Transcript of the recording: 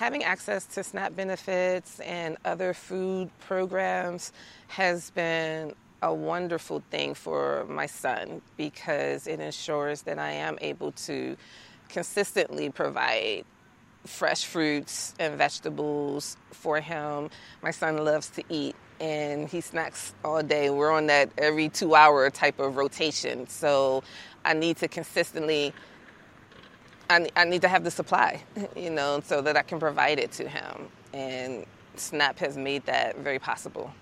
Having access to SNAP benefits and other food programs has been a wonderful thing for my son because it ensures that I am able to consistently provide fresh fruits and vegetables for him. My son loves to eat and he snacks all day. We're on that every 2-hour type of rotation. So I need to consistently I need to have the supply, so that I can provide it to him. And SNAP has made that very possible.